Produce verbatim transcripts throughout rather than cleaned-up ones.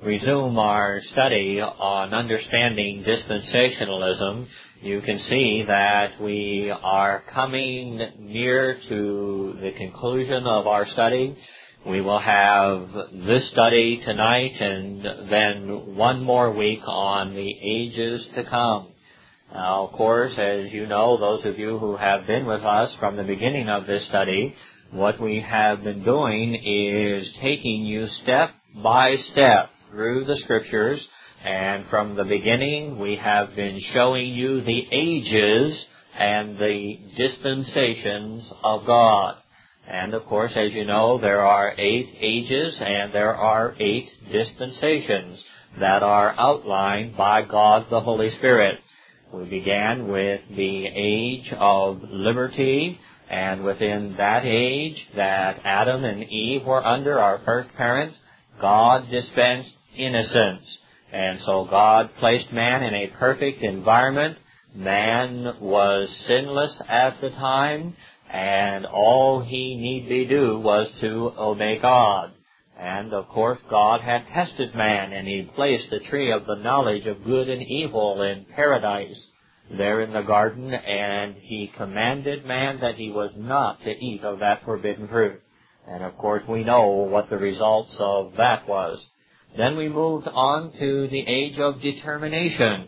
resume our study on understanding dispensationalism, you can see that we are coming near to the conclusion of our study. We will have this study tonight and then one more week on the ages to come. Now, of course, as you know, those of you who have been with us from the beginning of this study, what we have been doing is taking you step by step through the Scriptures, and from the beginning we have been showing you the ages and the dispensations of God. And of course, as you know, there are eight ages and there are eight dispensations that are outlined by God the Holy Spirit. We began with the age of liberty, and within that age that Adam and Eve were under, our first parents, God dispensed innocence. And so God placed man in a perfect environment. Man was sinless at the time, and all he need be do was to obey God. And of course God had tested man, and he placed the tree of the knowledge of good and evil in paradise there in the garden, and he commanded man that he was not to eat of that forbidden fruit. And of course we know what the results of that was. Then we moved on to the age of determination.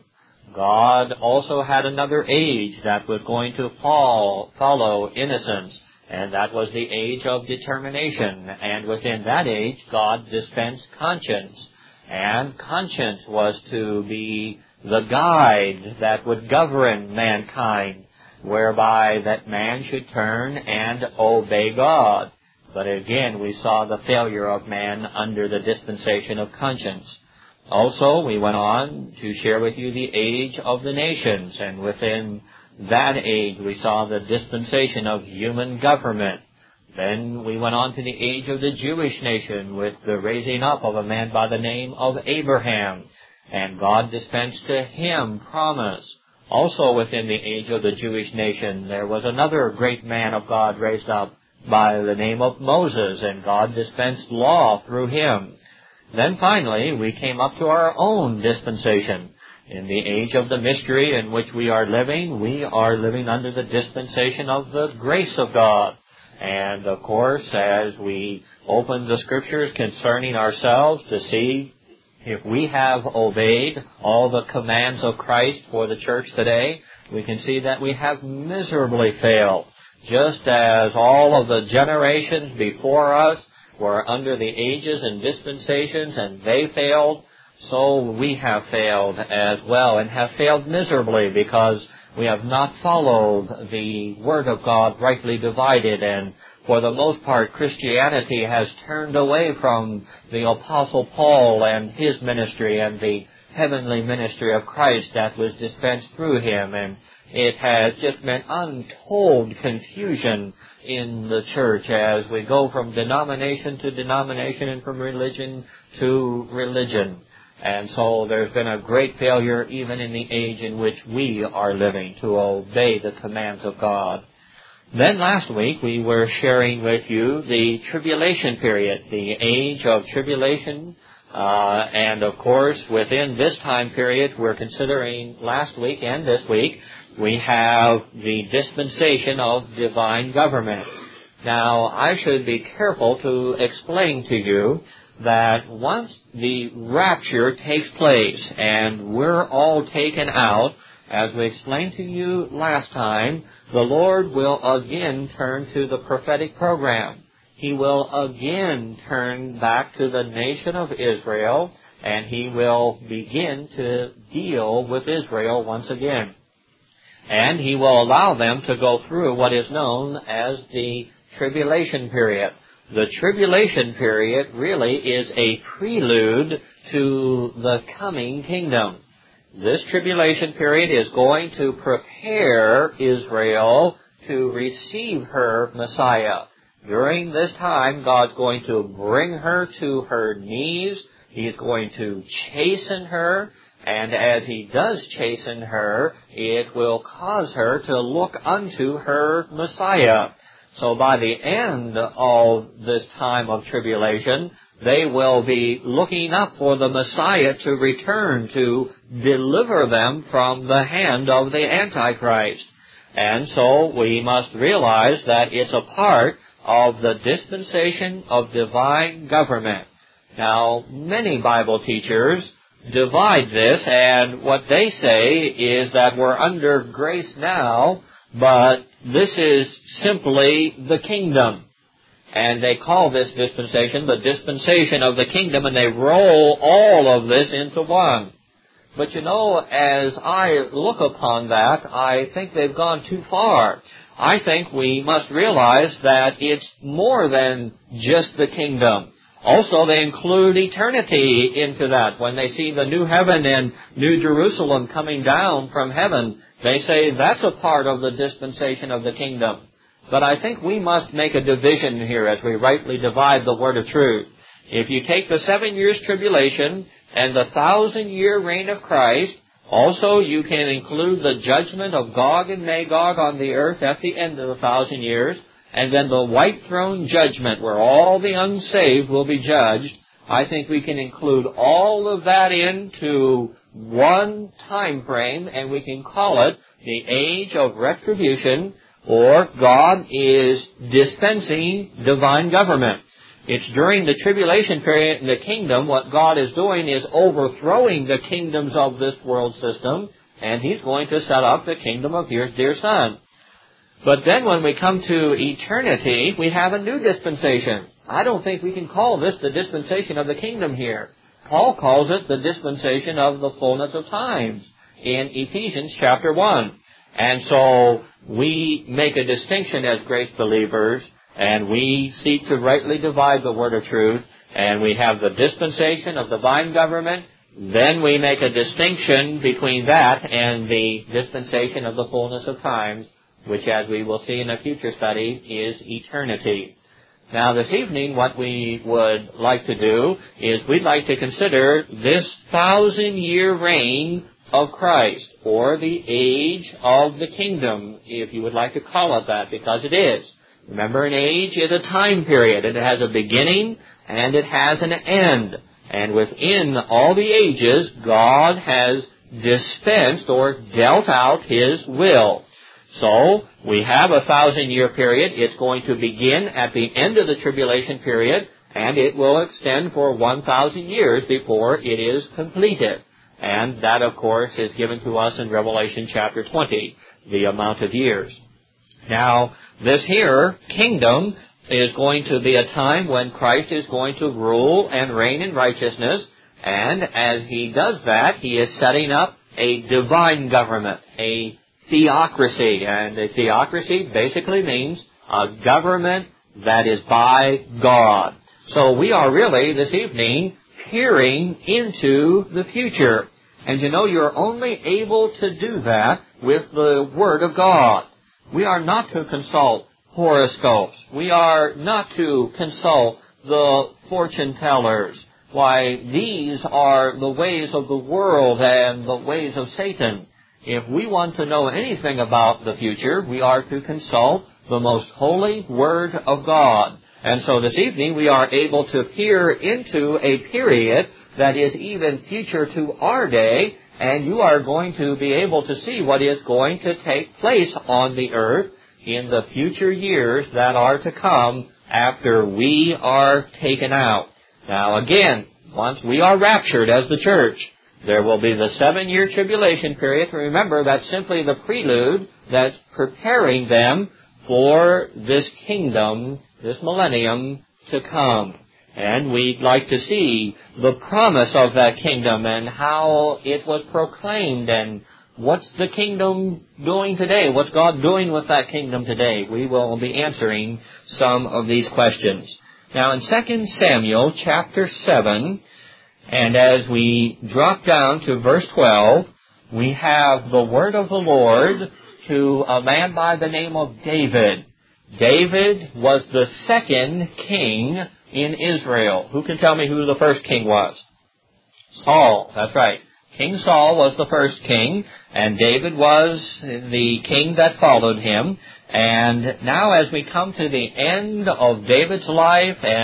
God also had another age that was going to fall, follow innocence, and that was the age of determination. And within that age, God dispensed conscience. And conscience was to be the guide that would govern mankind, whereby that man should turn and obey God. But again, we saw the failure of man under the dispensation of conscience. Also, we went on to share with you the age of the nations, and within that age we saw the dispensation of human government. Then we went on to the age of the Jewish nation with the raising up of a man by the name of Abraham, and God dispensed to him promise. Also within the age of the Jewish nation there was another great man of God raised up by the name of Moses, and God dispensed law through him. Then finally, we came up to our own dispensation. In the age of the mystery in which we are living, we are living under the dispensation of the grace of God. And of course, as we open the Scriptures concerning ourselves to see if we have obeyed all the commands of Christ for the church today, we can see that we have miserably failed. Just as all of the generations before us were under the ages and dispensations and they failed, so we have failed as well, and have failed miserably because we have not followed the Word of God rightly divided, and for the most part Christianity has turned away from the Apostle Paul and his ministry and the heavenly ministry of Christ that was dispensed through him, and it has just meant untold confusion in the church as we go from denomination to denomination and from religion to religion. And so there's been a great failure even in the age in which we are living to obey the commands of God. Then last week we were sharing with you the tribulation period, the age of tribulation. Uh, and of course within this time period we're considering last week and this week, we have the dispensation of divine government. Now, I should be careful to explain to you that once the rapture takes place and we're all taken out, as we explained to you last time, the Lord will again turn to the prophetic program. He will again turn back to the nation of Israel, and He will begin to deal with Israel once again. And He will allow them to go through what is known as the tribulation period. The tribulation period really is a prelude to the coming kingdom. This tribulation period is going to prepare Israel to receive her Messiah. During this time, God's going to bring her to her knees. He's going to chasten her. And as He does chasten her, it will cause her to look unto her Messiah. So by the end of this time of tribulation, they will be looking up for the Messiah to return to deliver them from the hand of the Antichrist. And so we must realize that it's a part of the dispensation of divine government. Now, many Bible teachers divide this, and what they say is that we're under grace now, but this is simply the kingdom. And they call this dispensation the dispensation of the kingdom, and they roll all of this into one. But you know, as I look upon that, I think they've gone too far. I think we must realize that it's more than just the kingdom. Also, they include eternity into that. When they see the new heaven and new Jerusalem coming down from heaven, they say that's a part of the dispensation of the kingdom. But I think we must make a division here as we rightly divide the word of truth. If you take the seven years tribulation and the thousand-year reign of Christ, also you can include the judgment of Gog and Magog on the earth at the end of the thousand years, and then the white throne judgment where all the unsaved will be judged. I think we can include all of that into one time frame, and we can call it the age of retribution, or God is dispensing divine government. It's during the tribulation period in the kingdom, what God is doing is overthrowing the kingdoms of this world system, and He's going to set up the kingdom of His dear Son. But then when we come to eternity, we have a new dispensation. I don't think we can call this the dispensation of the kingdom here. Paul calls it the dispensation of the fullness of times in Ephesians chapter one. And so we make a distinction as grace believers, and we seek to rightly divide the word of truth, and we have the dispensation of divine government. Then we make a distinction between that and the dispensation of the fullness of times, which, as we will see in a future study, is eternity. Now, this evening, what we would like to do is we'd like to consider this thousand-year reign of Christ, or the age of the kingdom, if you would like to call it that, because it is. Remember, an age is a time period. It has a beginning and it has an end. And within all the ages, God has dispensed or dealt out His will. So, we have a thousand-year period. It's going to begin at the end of the tribulation period, and it will extend for one thousand years before it is completed. And that, of course, is given to us in Revelation chapter twenty, the amount of years. Now, this here kingdom is going to be a time when Christ is going to rule and reign in righteousness, and as He does that, He is setting up a divine government, a theocracy. And a theocracy basically means a government that is by God. So we are really, this evening, peering into the future. And you know, you're only able to do that with the Word of God. We are not to consult horoscopes. We are not to consult the fortune tellers. Why, these are the ways of the world and the ways of Satan. If we want to know anything about the future, we are to consult the most holy Word of God. And so this evening we are able to peer into a period that is even future to our day, and you are going to be able to see what is going to take place on the earth in the future years that are to come after we are taken out. Now again, once we are raptured as the church, there will be the seven-year tribulation period. Remember, that's simply the prelude that's preparing them for this kingdom, this millennium to come. And we'd like to see the promise of that kingdom and how it was proclaimed and what's the kingdom doing today? What's God doing with that kingdom today? We will be answering some of these questions. Now in Second Samuel chapter seven, and as we drop down to verse twelve, we have the word of the Lord to a man by the name of David. David was the second king in Israel. Who can tell me who the first king was? Saul. That's right. King Saul was the first king, and David was the king that followed him. And now as we come to the end of David's life, and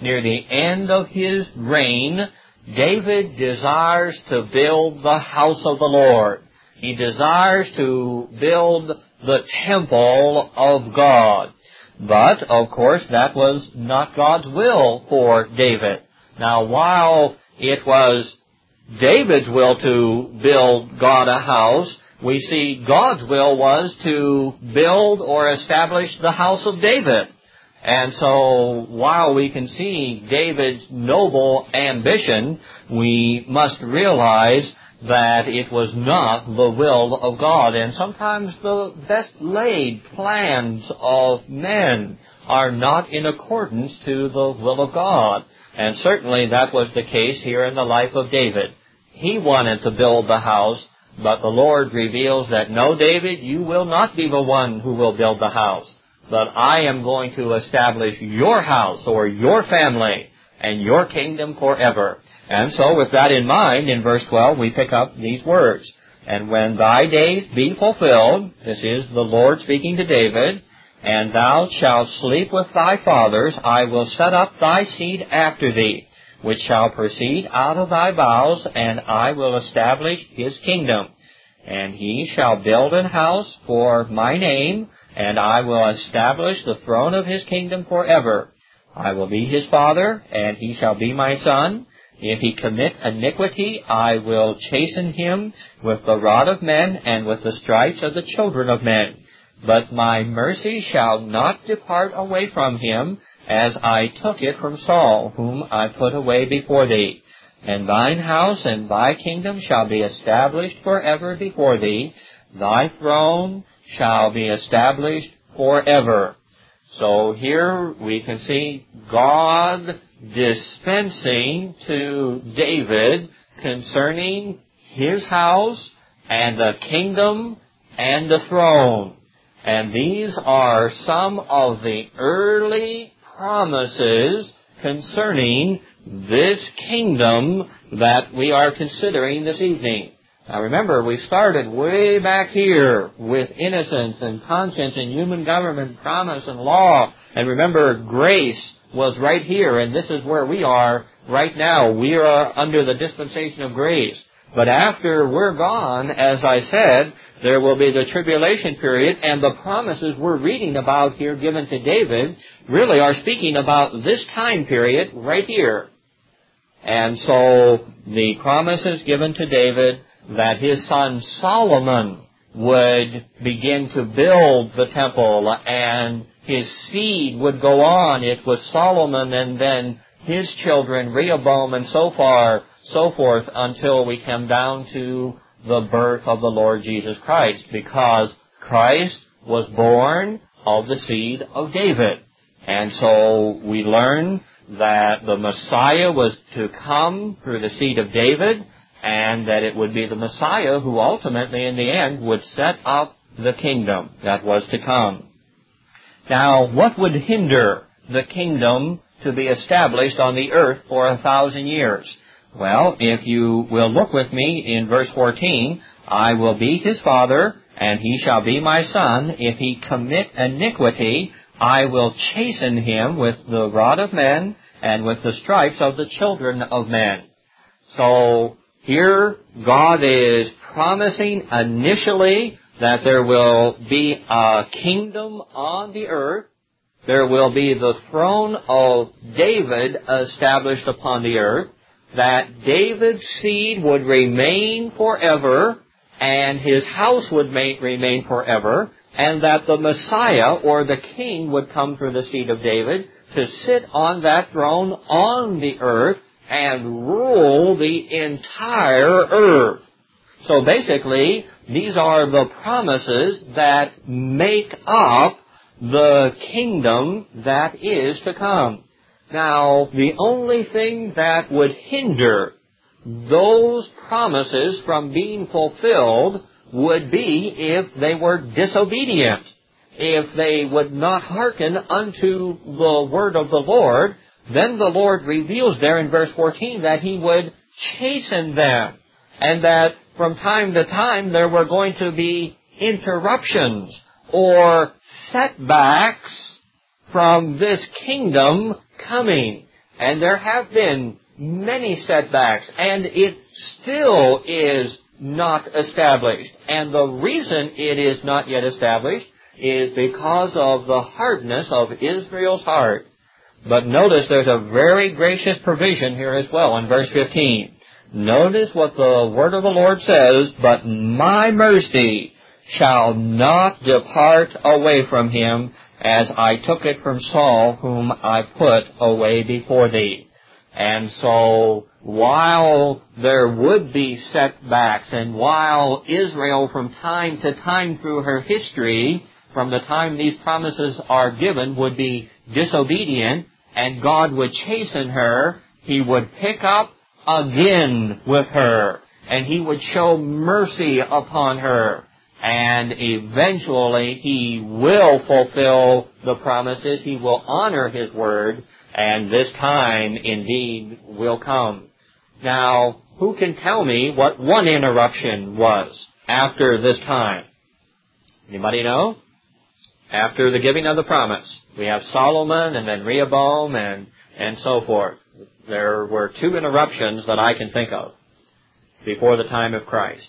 near the end of his reign, David desires to build the house of the Lord. He desires to build the temple of God. But, of course, that was not God's will for David. Now, while it was David's will to build God a house, we see God's will was to build or establish the house of David. And so, while we can see David's noble ambition, we must realize that it was not the will of God. And sometimes the best laid plans of men are not in accordance to the will of God. And certainly that was the case here in the life of David. He wanted to build the house, but the Lord reveals that, no, David, you will not be the one who will build the house, but I am going to establish your house or your family and your kingdom forever. And so with that in mind, in verse twelve, we pick up these words. And when thy days be fulfilled, this is the Lord speaking to David, and thou shalt sleep with thy fathers, I will set up thy seed after thee, which shall proceed out of thy bowels, and I will establish his kingdom. And he shall build an house for my name, and I will establish the throne of his kingdom forever. I will be his father, and he shall be my son. If he commit iniquity, I will chasten him with the rod of men and with the stripes of the children of men. But my mercy shall not depart away from him, as I took it from Saul, whom I put away before thee. And thine house and thy kingdom shall be established forever before thee. Thy throne shall be established forever. So here we can see God dispensing to David concerning his house and the kingdom and the throne. And these are some of the early promises concerning this kingdom that we are considering this evening. Now remember, we started way back here with innocence and conscience and human government, promise and law. And remember, grace was right here, and this is where we are right now. We are under the dispensation of grace. But after we're gone, as I said, there will be the tribulation period, and the promises we're reading about here given to David really are speaking about this time period right here. And so the promises given to David that his son Solomon would begin to build the temple and his seed would go on. It was Solomon and then his children, Rehoboam, and so far, so forth, until we come down to the birth of the Lord Jesus Christ, because Christ was born of the seed of David. And so we learn that the Messiah was to come through the seed of David, and that it would be the Messiah who ultimately, in the end, would set up the kingdom that was to come. Now, what would hinder the kingdom to be established on the earth for a thousand years? Well, if you will look with me in verse fourteen, I will be his father, and he shall be my son. If he commit iniquity, I will chasten him with the rod of men and with the stripes of the children of men. So, here God is promising initially that there will be a kingdom on the earth. There will be the throne of David established upon the earth, that David's seed would remain forever, and his house would remain forever, and that the Messiah, or the King, would come through the seed of David to sit on that throne on the earth and rule the entire earth. So basically, these are the promises that make up the kingdom that is to come. Now, the only thing that would hinder those promises from being fulfilled would be if they were disobedient. If they would not hearken unto the word of the Lord, then the Lord reveals there in verse fourteen that He would chasten them, and that from time to time there were going to be interruptions or setbacks from this kingdom coming. And there have been many setbacks, and it still is not established. And the reason it is not yet established is because of the hardness of Israel's heart. But notice there's a very gracious provision here as well in verse fifteen. Notice what the word of the Lord says, "But my mercy shall not depart away from him, as I took it from Saul, whom I put away before thee." And so, while there would be setbacks, and while Israel from time to time through her history, from the time these promises are given, would be disobedient, and God would chasten her, He would pick up again with her, and He would show mercy upon her, and eventually He will fulfill the promises. He will honor His word, and this time indeed will come. Now, who can tell me what one interruption was after this time? Anybody know? After the giving of the promise. We have Solomon and then Rehoboam and, and so forth. There were two interruptions that I can think of before the time of Christ.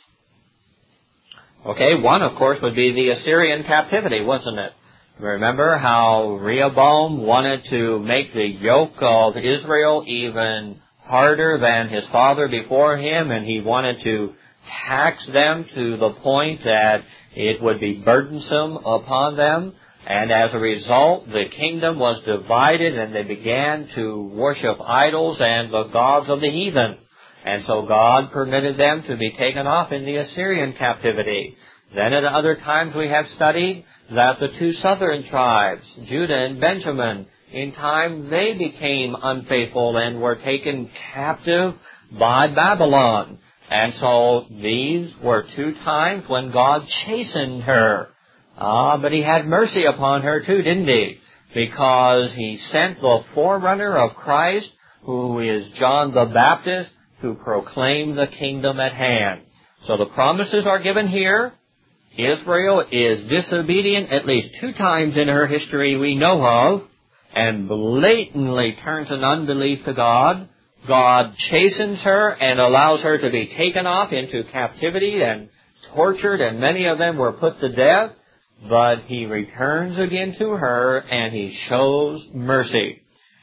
Okay, one, of course, would be the Assyrian captivity, wasn't it? Remember how Rehoboam wanted to make the yoke of Israel even harder than his father before him, and he wanted to tax them to the point that it would be burdensome upon them. And as a result, the kingdom was divided, and they began to worship idols and the gods of the heathen. And so God permitted them to be taken off in the Assyrian captivity. Then at other times we have studied that the two southern tribes, Judah and Benjamin, in time they became unfaithful and were taken captive by Babylon. And so these were two times when God chastened her. Ah, but He had mercy upon her too, didn't He? Because He sent the forerunner of Christ, who is John the Baptist, to proclaim the kingdom at hand. So the promises are given here. Israel is disobedient at least two times in her history we know of, and blatantly turns in unbelief to God. God chastens her and allows her to be taken off into captivity and tortured, and many of them were put to death. But He returns again to her, and He shows mercy.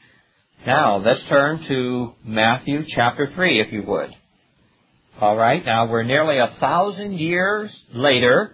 Now, let's turn to Matthew chapter three, if you would. All right, now we're nearly a thousand years later.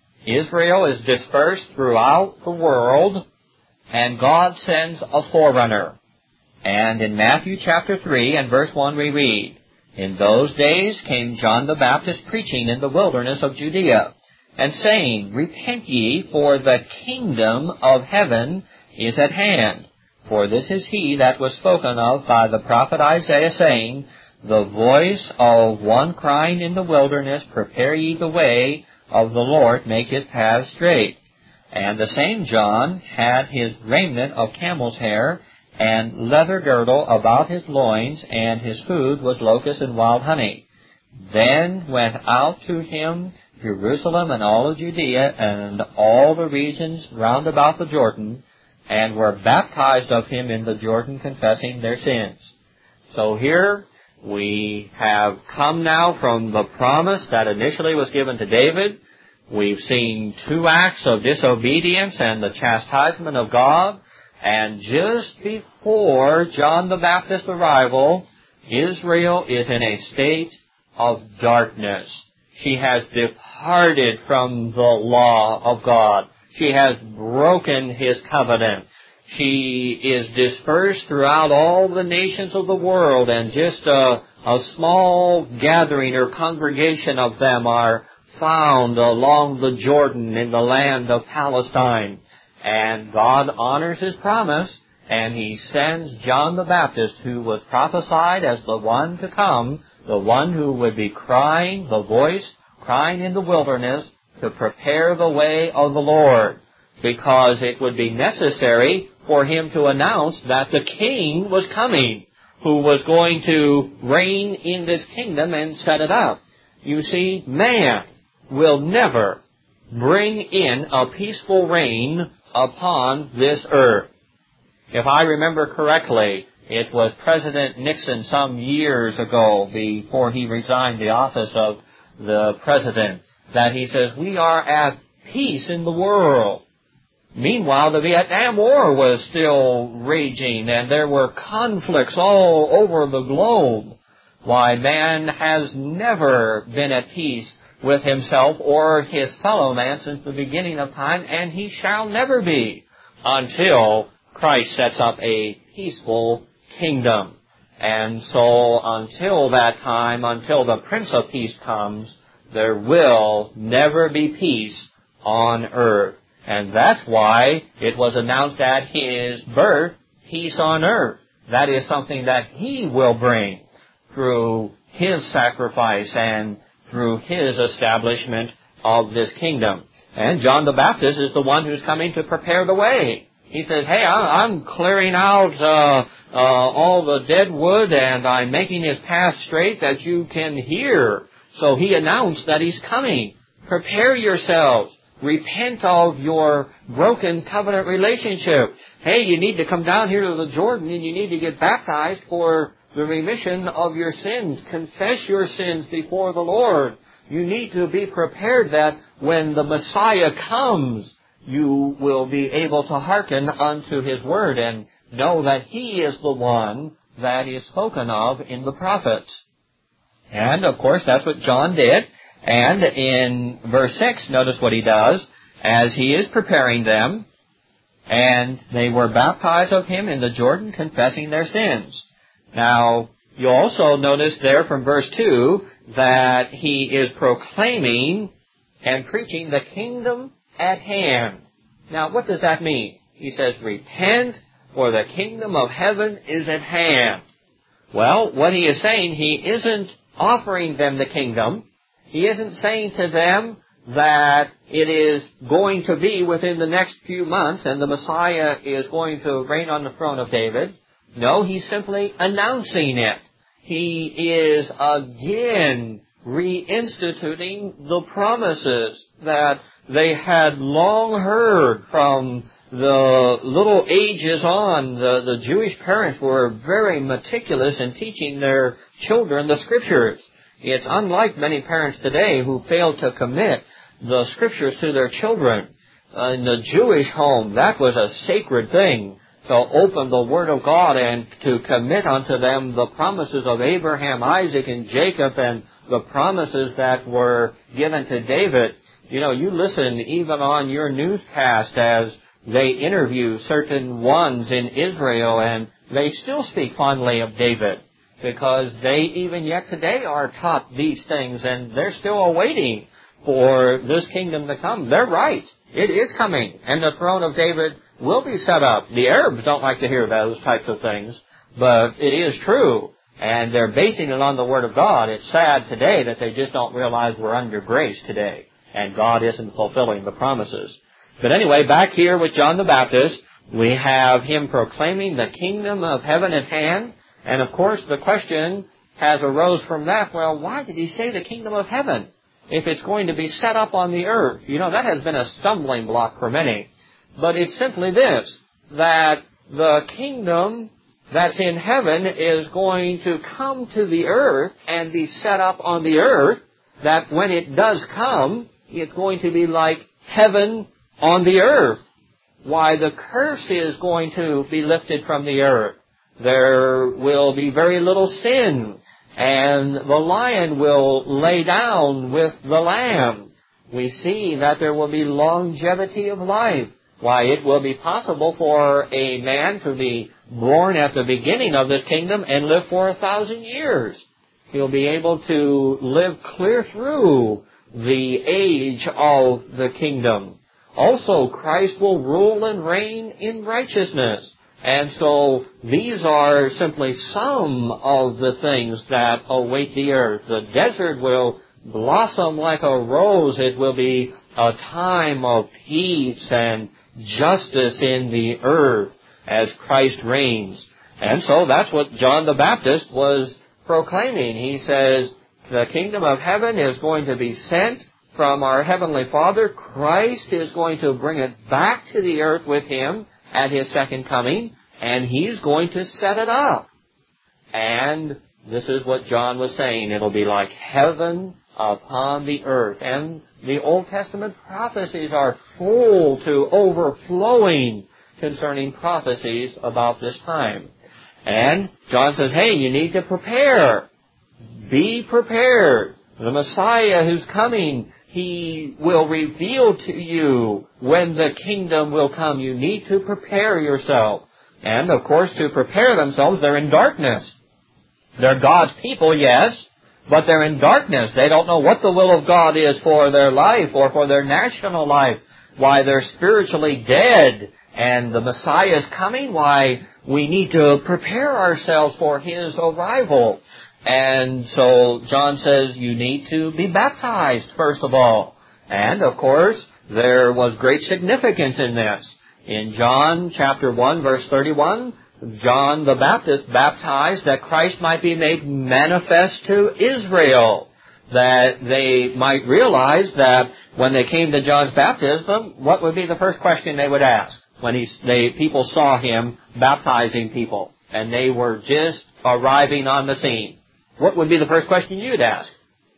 Israel is dispersed throughout the world, and God sends a forerunner. And in Matthew chapter three and verse one we read, "In those days came John the Baptist preaching in the wilderness of Judea, and saying, Repent ye, for the kingdom of heaven is at hand. For this is he that was spoken of by the prophet Isaiah, saying, The voice of one crying in the wilderness, Prepare ye the way of the Lord, make His paths straight. And the same John had his raiment of camel's hair, and leather girdle about his loins, and his food was locusts and wild honey. Then went out to him Jerusalem and all of Judea and all the regions round about the Jordan, and were baptized of him in the Jordan, confessing their sins." So here we have come now from the promise that initially was given to David. We've seen two acts of disobedience and the chastisement of God. And just before John the Baptist's arrival, Israel is in a state of darkness. She has departed from the law of God. She has broken His covenant. She is dispersed throughout all the nations of the world, and just a, a small gathering or congregation of them are found along the Jordan in the land of Palestine. And God honors His promise, and He sends John the Baptist, who was prophesied as the one to come, the one who would be crying, the voice crying in the wilderness, to prepare the way of the Lord, because it would be necessary for Him to announce that the King was coming, who was going to reign in this kingdom and set it up. You see, man will never bring in a peaceful reign upon this earth. If I remember correctly, It was President Nixon some years ago, before he resigned the office of the president, that he says, we are at peace in the world. Meanwhile, the Vietnam War was still raging, and there were conflicts all over the globe. Why, man has never been at peace with himself or his fellow man since the beginning of time, and he shall never be until Christ sets up a peaceful kingdom. And so until that time, until the Prince of Peace comes, there will never be peace on earth. And that's why it was announced at His birth, peace on earth. That is something that He will bring through His sacrifice and through His establishment of this kingdom. And John the Baptist is the one who's coming to prepare the way. He says, hey, I'm clearing out uh, uh, all the dead wood, and I'm making His path straight that you can hear. So He announced that He's coming. Prepare yourselves. Repent of your broken covenant relationship. Hey, you need to come down here to the Jordan and you need to get baptized for the remission of your sins. Confess your sins before the Lord. You need to be prepared that when the Messiah comes, you will be able to hearken unto His word and know that He is the one that is spoken of in the prophets. And, of course, that's what John did. And in verse six, notice what he does. As he is preparing them, and they were baptized of him in the Jordan, confessing their sins. Now, you also notice there from verse two that he is proclaiming and preaching the kingdom at hand. Now, what does that mean? He says, repent, for the kingdom of heaven is at hand. Well, what he is saying, he isn't offering them the kingdom. He isn't saying to them that it is going to be within the next few months and the Messiah is going to reign on the throne of David. No, he's simply announcing it. He is again reinstituting the promises that they had long heard from the little ages on. The, the Jewish parents were very meticulous in teaching their children the Scriptures. It's unlike many parents today who fail to commit the Scriptures to their children. Uh, in the Jewish home, that was a sacred thing, to open the Word of God and to commit unto them the promises of Abraham, Isaac, and Jacob, and the promises that were given to David. You know, you listen even on your newscast as they interview certain ones in Israel, and they still speak fondly of David, because they even yet today are taught these things, and they're still awaiting for this kingdom to come. They're right. It is coming, and the throne of David will be set up. The Arabs don't like to hear those types of things, but it is true, and they're basing it on the Word of God. It's sad today that they just don't realize we're under grace today, and God isn't fulfilling the promises. But anyway, back here with John the Baptist, we have him proclaiming the kingdom of heaven at hand. And of course, the question has arose from that, well, why did he say the kingdom of heaven if it's going to be set up on the earth? You know, that has been a stumbling block for many. But it's simply this, that the kingdom that's in heaven is going to come to the earth and be set up on the earth, that when it does come, it's going to be like heaven on the earth. Why, the curse is going to be lifted from the earth. There will be very little sin, and the lion will lay down with the lamb. We see that there will be longevity of life. Why, it will be possible for a man to be born at the beginning of this kingdom and live for a thousand years. He'll be able to live clear through the age of the kingdom. Also, Christ will rule and reign in righteousness. And so these are simply some of the things that await the earth. The desert will blossom like a rose. It will be a time of peace and justice in the earth as Christ reigns. And so that's what John the Baptist was proclaiming. He says, the kingdom of heaven is going to be sent from our Heavenly Father. Christ is going to bring it back to the earth with Him at His second coming, and He's going to set it up. And this is what John was saying. It'll be like heaven upon the earth. And the Old Testament prophecies are full to overflowing concerning prophecies about this time. And John says, hey, you need to prepare. Be prepared. The Messiah who's coming, He will reveal to you when the kingdom will come. You need to prepare yourself. And, of course, to prepare themselves, they're in darkness. They're God's people, yes, but they're in darkness. They don't know what the will of God is for their life or for their national life. Why, they're spiritually dead. And the Messiah is coming. Why, we need to prepare ourselves for His arrival. And so John says you need to be baptized, first of all. And, of course, there was great significance in this. In John chapter one, verse thirty-one, John the Baptist baptized that Christ might be made manifest to Israel, that they might realize that when they came to John's baptism, what would be the first question they would ask when he, they, people saw him baptizing people and they were just arriving on the scene? What would be the first question you'd ask?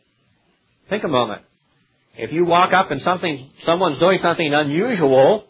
Think a moment. If you walk up and something, someone's doing something unusual,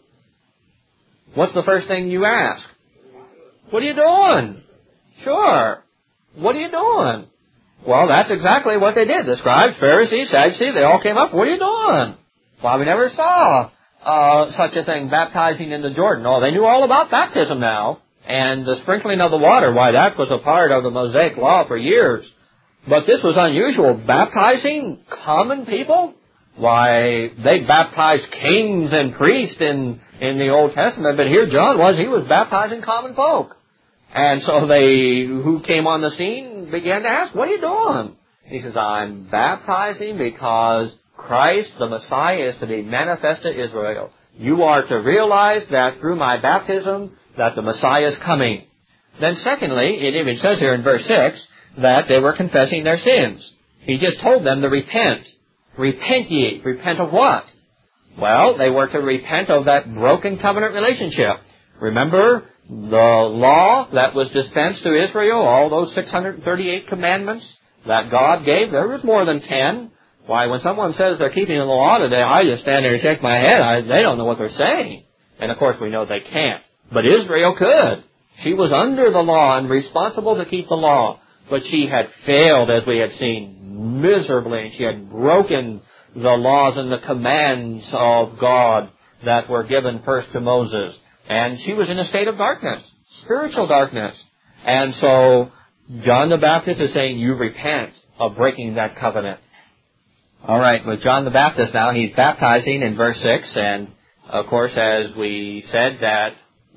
what's the first thing you ask? What are you doing? Sure. What are you doing? Well, that's exactly what they did. The scribes, Pharisees, Sadducees, they all came up. What are you doing? Well, we never saw uh, such a thing, baptizing in the Jordan. Oh, they knew all about baptism now. And the sprinkling of the water, why, that was a part of the Mosaic law for years. But this was unusual. Baptizing common people? Why, they baptized kings and priests in, in the Old Testament. But here John was, he was baptizing common folk. And so they, who came on the scene, began to ask, what are you doing? He says, I'm baptizing because Christ, the Messiah, is to be manifest to Israel. You are to realize that through my baptism, that the Messiah is coming. Then secondly, it even says here in verse six, that they were confessing their sins. He just told them to repent. Repent ye. Repent of what? Well, they were to repent of that broken covenant relationship. Remember the law that was dispensed to Israel, all those six hundred thirty-eight commandments that God gave? There was more than ten. Why, when someone says they're keeping the law today, I just stand there and shake my head. I, they don't know what they're saying. And, of course, we know they can't. But Israel could. She was under the law and responsible to keep the law. But she had failed, as we have seen, miserably. And she had broken the laws and the commands of God that were given first to Moses. And she was in a state of darkness, spiritual darkness. And so John the Baptist is saying, you repent of breaking that covenant. All right, with John the Baptist now, he's baptizing in verse six. And, of course, as we said, that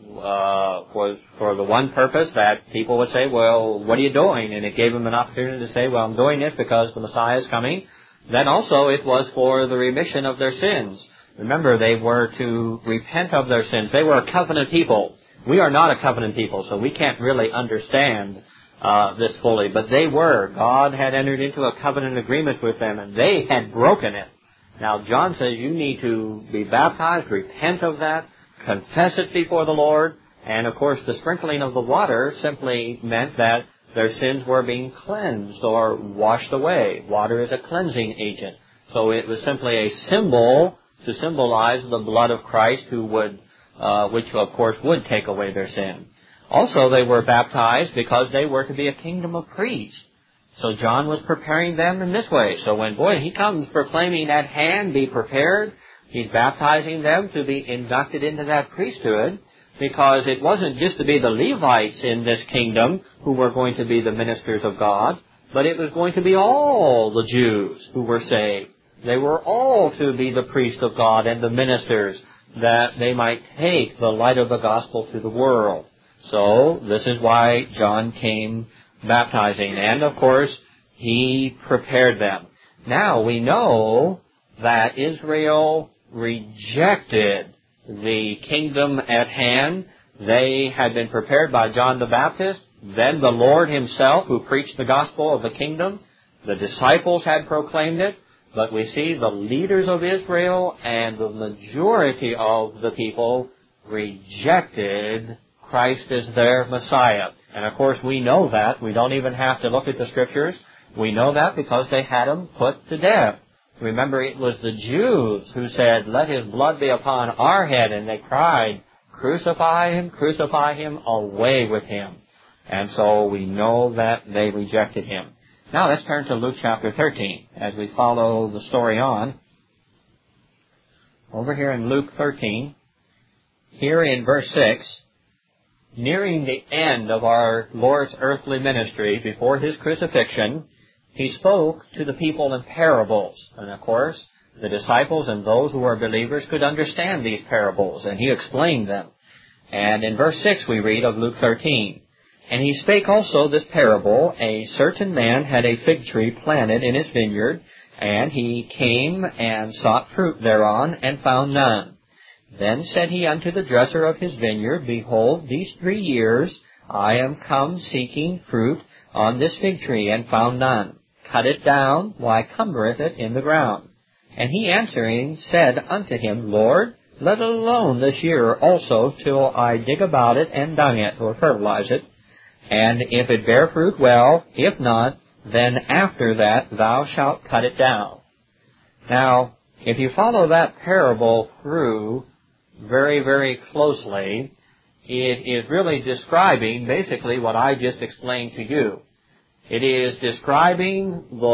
uh, was for the one purpose that people would say, well, what are you doing? And it gave them an opportunity to say, well, I'm doing this because the Messiah is coming. Then also it was for the remission of their sins. Remember, they were to repent of their sins. They were a covenant people. We are not a covenant people, so we can't really understand uh, this fully. But they were. God had entered into a covenant agreement with them, and they had broken it. Now, John says you need to be baptized, repent of that, confess it before the Lord. And, of course, the sprinkling of the water simply meant that their sins were being cleansed or washed away. Water is a cleansing agent. So it was simply a symbol to symbolize the blood of Christ, who would, uh, which of course would take away their sin. Also, they were baptized because they were to be a kingdom of priests. So John was preparing them in this way. So when, boy, he comes proclaiming at hand, be prepared, he's baptizing them to be inducted into that priesthood, because it wasn't just to be the Levites in this kingdom who were going to be the ministers of God, but it was going to be all the Jews who were saved. They were all to be the priests of God and the ministers, that they might take the light of the gospel to the world. So this is why John came baptizing. And, of course, he prepared them. Now, we know that Israel rejected the kingdom at hand. They had been prepared by John the Baptist. Then the Lord himself, who preached the gospel of the kingdom. The disciples had proclaimed it. But we see the leaders of Israel and the majority of the people rejected Christ is their Messiah. And of course we know that. We don't even have to look at the Scriptures. We know that because they had him put to death. Remember, it was the Jews who said, let his blood be upon our head. And they cried, crucify him, crucify him, away with him. And so we know that they rejected him. Now let's turn to Luke chapter thirteen as we follow the story on. Over here in Luke thirteen, here in verse six, nearing the end of our Lord's earthly ministry before his crucifixion, he spoke to the people in parables. And of course, the disciples and those who were believers could understand these parables, and he explained them. And in verse six we read of Luke thirteen, and he spake also this parable, a certain man had a fig tree planted in his vineyard, and he came and sought fruit thereon, and found none. Then said he unto the dresser of his vineyard, behold, these three years I am come seeking fruit on this fig tree, and found none. Cut it down, why cumbereth it in the ground? And he answering said unto him, Lord, let it alone this year also, till I dig about it and dung it, or fertilize it. And if it bear fruit, well; if not, then after that thou shalt cut it down. Now, if you follow that parable through very, very closely, it is really describing basically what I just explained to you. It is describing the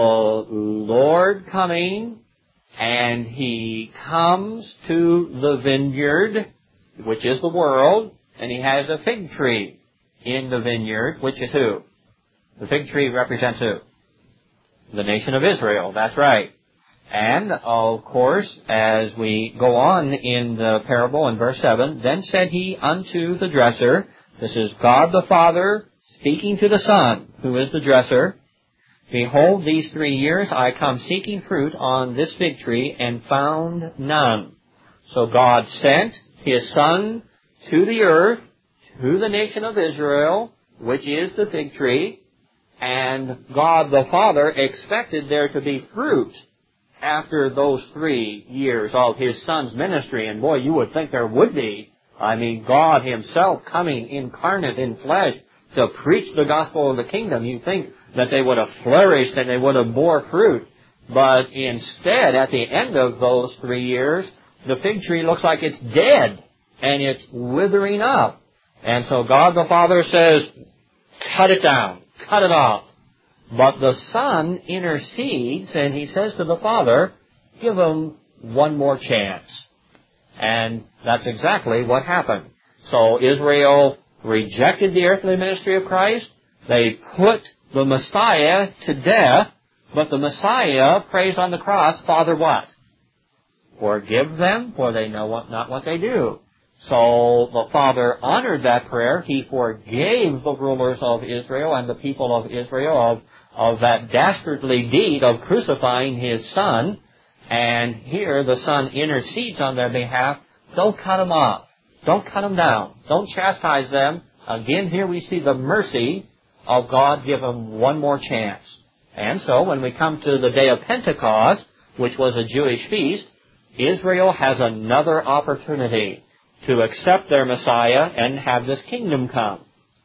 Lord coming, and he comes to the vineyard, which is the world, and he has a fig tree in the vineyard, which is who? The fig tree represents who? The nation of Israel, that's right. And, of course, as we go on in the parable in verse seven, then said he unto the dresser, this is God the Father speaking to the Son, who is the dresser, behold, these three years I come seeking fruit on this fig tree, and found none. So God sent his Son to the earth, to the nation of Israel, which is the fig tree, and God the Father expected there to be fruit after those three years of his Son's ministry. And boy, you would think there would be. I mean, God himself coming incarnate in flesh to preach the gospel of the kingdom. You think that they would have flourished and they would have bore fruit. But instead, at the end of those three years, the fig tree looks like it's dead and it's withering up. And so God the Father says, cut it down, cut it off. But the Son intercedes, and he says to the Father, give him one more chance. And that's exactly what happened. So Israel rejected the earthly ministry of Christ. They put the Messiah to death, but the Messiah prays on the cross, Father what? Forgive them, for they know what, not what they do. So the Father honored that prayer. He forgave the rulers of Israel and the people of Israel of, of that dastardly deed of crucifying his Son. And here the Son intercedes on their behalf. Don't cut them off. Don't cut them down. Don't chastise them. Again, here we see the mercy of God. Give them one more chance. And so when we come to the day of Pentecost, which was a Jewish feast, Israel has another opportunity to accept their Messiah and have this kingdom come.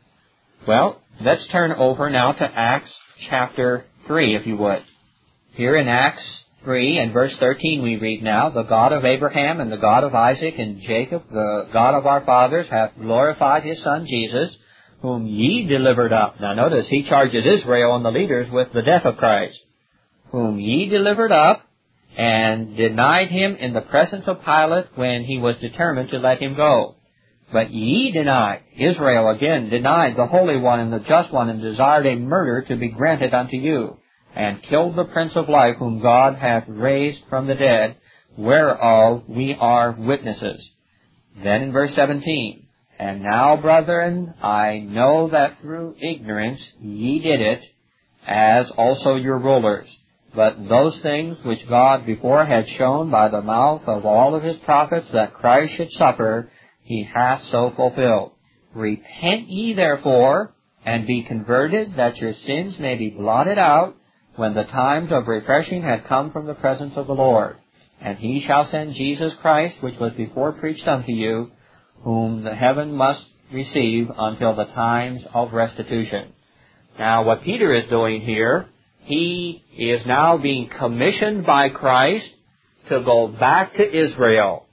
Well, let's turn over now to Acts chapter three, if you would. Here in Acts three and verse thirteen we read now, the God of Abraham and the God of Isaac and Jacob, the God of our fathers, hath glorified his Son Jesus, whom ye delivered up. Now notice, he charges Israel and the leaders with the death of Christ. Whom ye delivered up, and denied him in the presence of Pilate when he was determined to let him go. But ye denied, Israel again denied the Holy One and the Just One, and desired a murder to be granted unto you, and killed the Prince of Life, whom God hath raised from the dead, whereof we are witnesses. Then in verse seventeen, and now, brethren, I know that through ignorance ye did it, as also your rulers. But those things which God before had shown by the mouth of all of his prophets that Christ should suffer, he hath so fulfilled. Repent ye therefore, and be converted, that your sins may be blotted out, when the times of refreshing had come from the presence of the Lord. And he shall send Jesus Christ, which was before preached unto you, whom the heaven must receive until the times of restitution. Now, what Peter is doing here, he is now being commissioned by Christ to go back to Israel.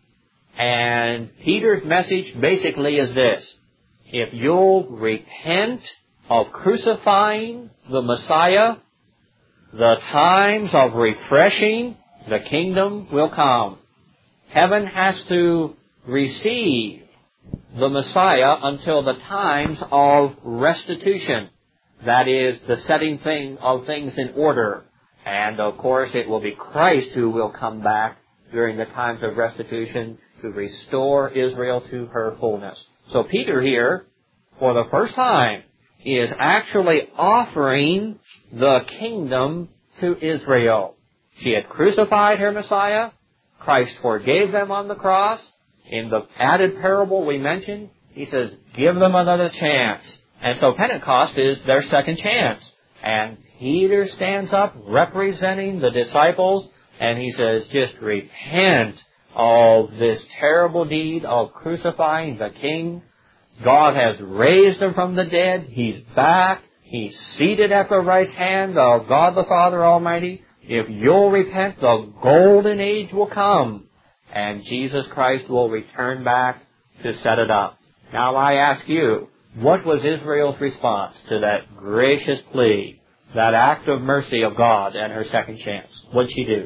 And Peter's message basically is this: if you'll repent of crucifying the Messiah, the times of refreshing the kingdom will come. Heaven has to receive the Messiah until the times of restitution. That is, the setting thing of things in order. And of course, it will be Christ who will come back during the times of restitution to restore Israel to her fullness. So Peter here, for the first time, is actually offering the kingdom to Israel. She had crucified her Messiah. Christ forgave them on the cross. In the added parable we mentioned, he says, give them another chance. And so Pentecost is their second chance. And Peter stands up representing the disciples, and he says, just repent of this terrible deed of crucifying the King. God has raised him from the dead. He's back. He's seated at the right hand of God the Father Almighty. If you'll repent, the golden age will come, and Jesus Christ will return back to set it up. Now I ask you, what was Israel's response to that gracious plea, that act of mercy of God and her second chance? What did she do?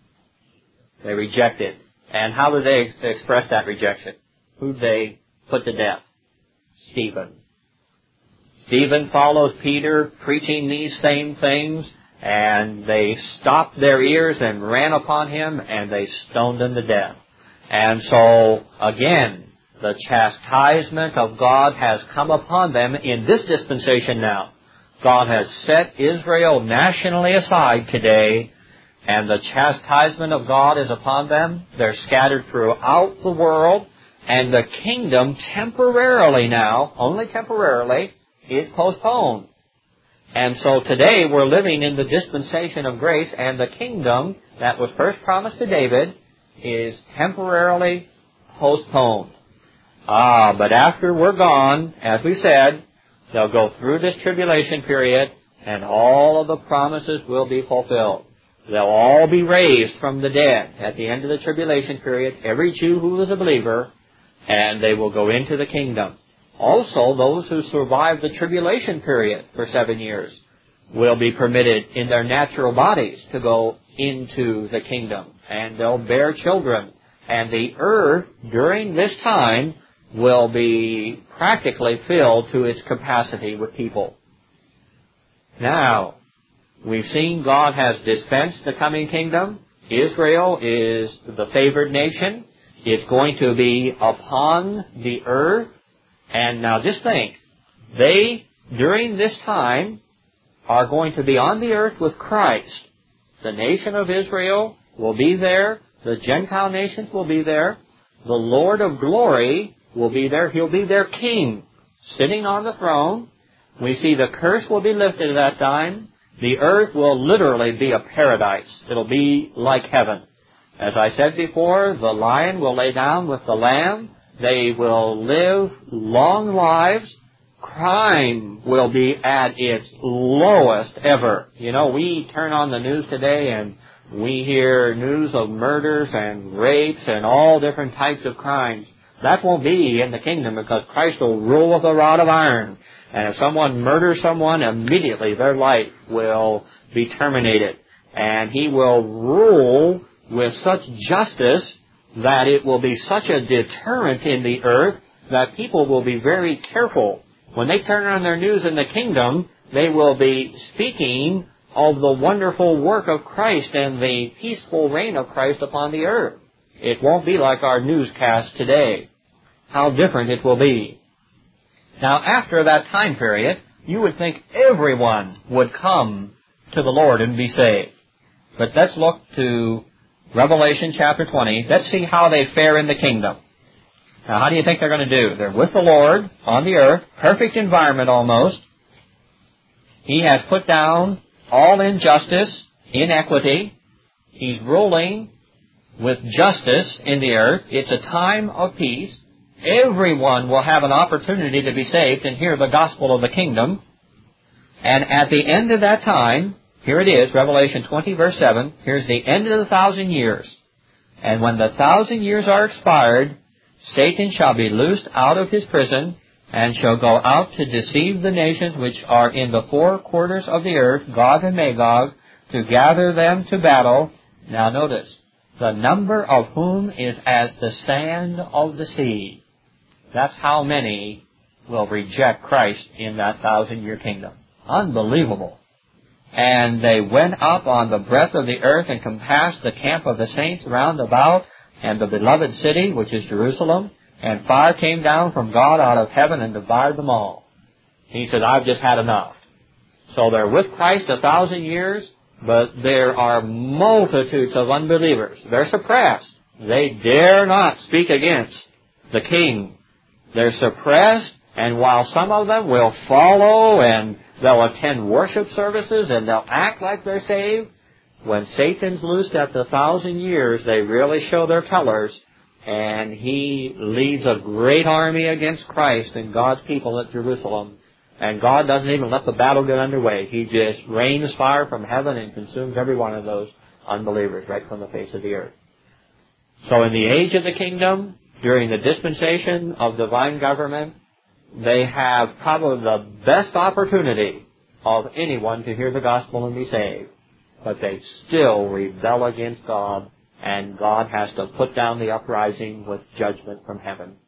They rejected. And how did they express that rejection? Who did they put to death? Stephen. Stephen follows Peter preaching these same things, and they stopped their ears and ran upon him, and they stoned him to death. And so, again, the chastisement of God has come upon them in this dispensation now. God has set Israel nationally aside today, and the chastisement of God is upon them. They're scattered throughout the world, and the kingdom temporarily now, only temporarily, is postponed. And so today we're living in the dispensation of grace, and the kingdom that was first promised to David is temporarily postponed. Ah, but after we're gone, as we said, they'll go through this tribulation period, and all of the promises will be fulfilled. They'll all be raised from the dead at the end of the tribulation period, every Jew who is a believer, and they will go into the kingdom. Also, those who survive the tribulation period for seven years will be permitted in their natural bodies to go into the kingdom, and they'll bear children. And the earth during this time will be practically filled to its capacity with people. Now, we've seen God has dispensed the coming kingdom. Israel is the favored nation. It's going to be upon the earth. And now just think, they, during this time, are going to be on the earth with Christ. The nation of Israel will be there. The Gentile nations will be there. The Lord of glory will be there. He'll be their king, sitting on the throne. We see the curse will be lifted at that time. The earth will literally be a paradise. It'll be like heaven. As I said before, the lion will lay down with the lamb. They will live long lives. Crime will be at its lowest ever. You know, we turn on the news today and we hear news of murders and rapes and all different types of crimes. That won't be in the kingdom, because Christ will rule with a rod of iron. And if someone murders someone, immediately their life will be terminated. And He will rule with such justice that it will be such a deterrent in the earth that people will be very careful. When they turn on their news in the kingdom, they will be speaking of the wonderful work of Christ and the peaceful reign of Christ upon the earth. It won't be like our newscast today. How different it will be. Now, after that time period, you would think everyone would come to the Lord and be saved. But let's look to Revelation chapter twenty. Let's see how they fare in the kingdom. Now, how do you think they're going to do? They're with the Lord on the earth, perfect environment almost. He has put down all injustice, inequity. He's ruling with justice in the earth. It's a time of peace. everyone will have an opportunity to be saved and hear the gospel of the kingdom. And at the end of that time, here it is, Revelation twenty, verse seven, here's the end of the thousand years. And when the thousand years are expired, Satan shall be loosed out of his prison, and shall go out to deceive the nations which are in the four quarters of the earth, Gog and Magog, to gather them to battle. Now notice, the number of whom is as the sand of the sea. That's how many will reject Christ in that thousand-year kingdom. Unbelievable. And they went up on the breadth of the earth and compassed the camp of the saints round about, and the beloved city, which is Jerusalem, and fire came down from God out of heaven and devoured them all. He said, I've just had enough. So they're with Christ a thousand years, but there are multitudes of unbelievers. They're suppressed. They dare not speak against the king. They're suppressed, and while some of them will follow and they'll attend worship services and they'll act like they're saved, when Satan's loosed at the thousand years, they really show their colors, and he leads a great army against Christ and God's people at Jerusalem. And God doesn't even let the battle get underway. He just rains fire from heaven and consumes every one of those unbelievers right from the face of the earth. So in the age of the kingdom, during the dispensation of divine government, they have probably the best opportunity of anyone to hear the gospel and be saved. But they still rebel against God, and God has to put down the uprising with judgment from heaven.